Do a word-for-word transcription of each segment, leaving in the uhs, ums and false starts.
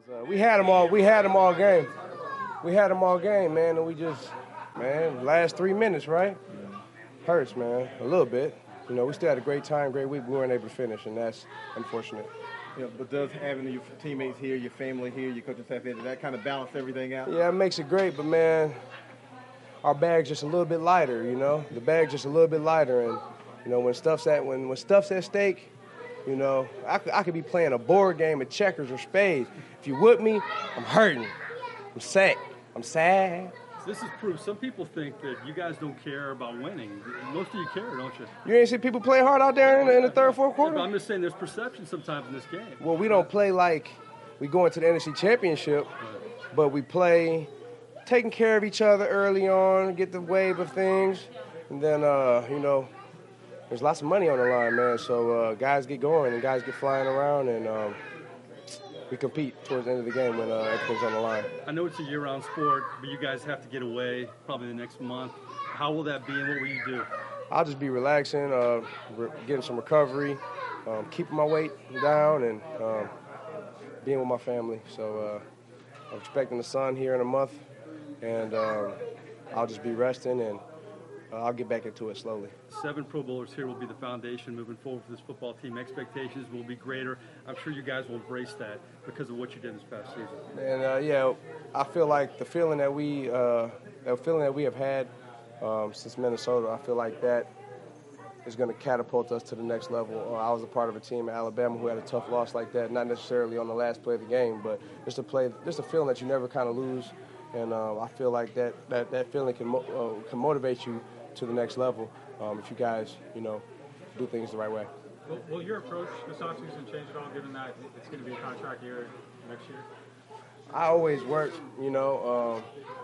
Uh, we had them all. We had them all game. We had them all game, man, and we just, man, last three minutes, right? Hurts, man, a little bit. You know, we still had a great time, great week. We weren't able to finish, and that's unfortunate. Yeah, but does having your teammates here, your family here, your coaching staff here, does that kind of balance everything out? Yeah, it makes it great, but man, our bag's just a little bit lighter. You know, the bag's just a little bit lighter, and you know, when stuff's at when when stuff's at stake, you know, I could, I could be playing a board game of checkers or spades. If you with me, I'm hurting. I'm sad. I'm sad. This is proof. Some people think that you guys don't care about winning. Most of you care, don't you? You ain't see people play hard out there in the, in the third, fourth quarter? Yeah, but I'm just saying there's perception sometimes in this game. Well, we don't play like we go into the N F C Championship, right. But we play taking care of each other early on, get the wave of things, and then, uh, you know, there's lots of money on the line, man. So uh, guys get going and guys get flying around, and um, we compete towards the end of the game when uh, everything's on the line. I know it's a year-round sport, but you guys have to get away probably the next month. How will that be, and what will you do? I'll just be relaxing, uh, re- getting some recovery, um, keeping my weight down, and um, being with my family. So uh, I'm expecting the sun here in a month, and um, I'll just be resting, and uh, I'll get back into it slowly. Seven Pro Bowlers here will be the foundation moving forward for this football team. Expectations will be greater. I'm sure you guys will embrace that because of what you did this past season. And uh, yeah, I feel like the feeling that we, uh, the feeling that we have had um, since Minnesota, I feel like that is going to catapult us to the next level. Uh, I was a part of a team in Alabama who had a tough loss like that, not necessarily on the last play of the game, but just a play, just a feeling that you never kind of lose. And uh, I feel like that that, that feeling can mo- uh, can motivate you to the next level um, if you guys, you know, do things the right way. Will, will your approach this offseason change at all, given that it's going to be a contract year next year? I always work, you know.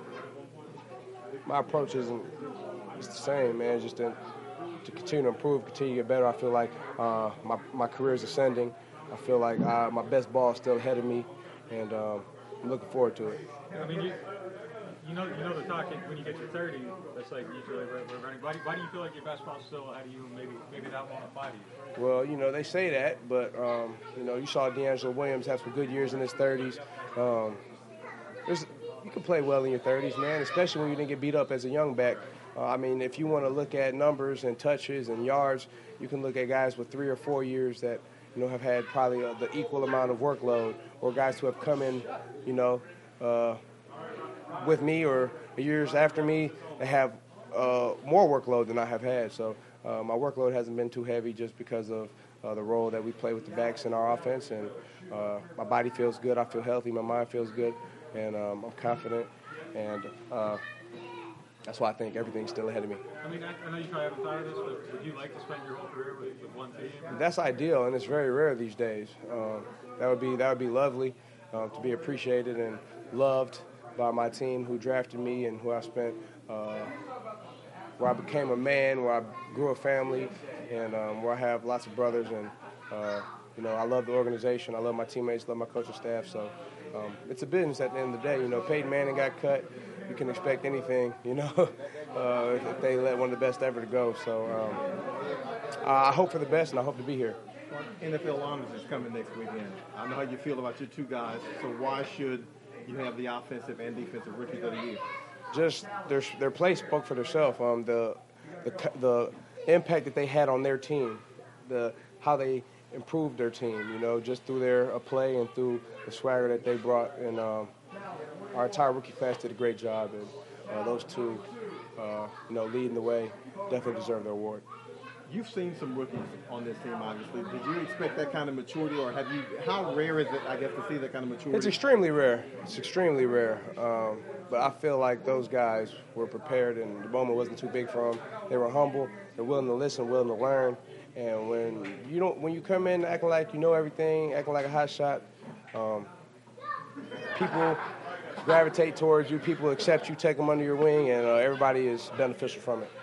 Um, my approach isn't it's the same, man. It's just to, to continue to improve, continue to get better. I feel like uh, my my career is ascending. I feel like uh, my best ball is still ahead of me, and um, I'm looking forward to it. I mean, you, you know, you know the talk when you get to thirty. That's like usually we're, we're running. Why do, why do you feel like your best ball is still ahead of you? Maybe maybe that won't apply to you. Well, you know they say that, but um, you know you saw D'Angelo Williams have some good years in his thirties. Um, there's you can play well in your thirties, man, especially when you didn't get beat up as a young back. Uh, I mean, if you want to look at numbers and touches and yards, you can look at guys with three or four years that, you know, have had probably uh, the equal amount of workload, or guys who have come in, you know, uh, with me or years after me that have uh, more workload than I have had. So uh, my workload hasn't been too heavy just because of uh, the role that we play with the backs in our offense. And uh, my body feels good. I feel healthy. My mind feels good. And um, I'm confident. And uh, that's why I think everything's still ahead of me. I mean, I, I know you probably haven't thought of this, but would you like to spend your whole career with, with one team? That's ideal, and it's very rare these days. Um, that would be that would be lovely uh, to be appreciated and loved by my team who drafted me and who I spent, uh, where I became a man, where I grew a family, and um, where I have lots of brothers. And uh, you know, I love the organization. I love my teammates. Love my coaching staff. So um, it's a business at the end of the day. You know, Peyton Manning got cut. You can expect anything, you know, uh, if they let one of the best ever to go. So um, I hope for the best, and I hope to be here. N F L Honors is coming next weekend. I know how you feel about your two guys, so why should you have the offensive and defensive rookies of the year? Just their their play spoke for themselves. Um, the the the impact that they had on their team, the how they improved their team, you know, just through their uh, play and through the swagger that they brought. And um, our entire rookie class did a great job, and uh, those two, uh, you know, leading the way, definitely deserve the award. You've seen some rookies on this team, obviously. Did you expect that kind of maturity, or have you? How rare is it, I guess, to see that kind of maturity? It's extremely rare. It's extremely rare. Um, but I feel like those guys were prepared, and the moment wasn't too big for them. They were humble. They're willing to listen, willing to learn. And when you don't, when you come in acting like you know everything, acting like a hot shot, um, people gravitate towards you. People accept you, take them under your wing, and uh, everybody is beneficial from it.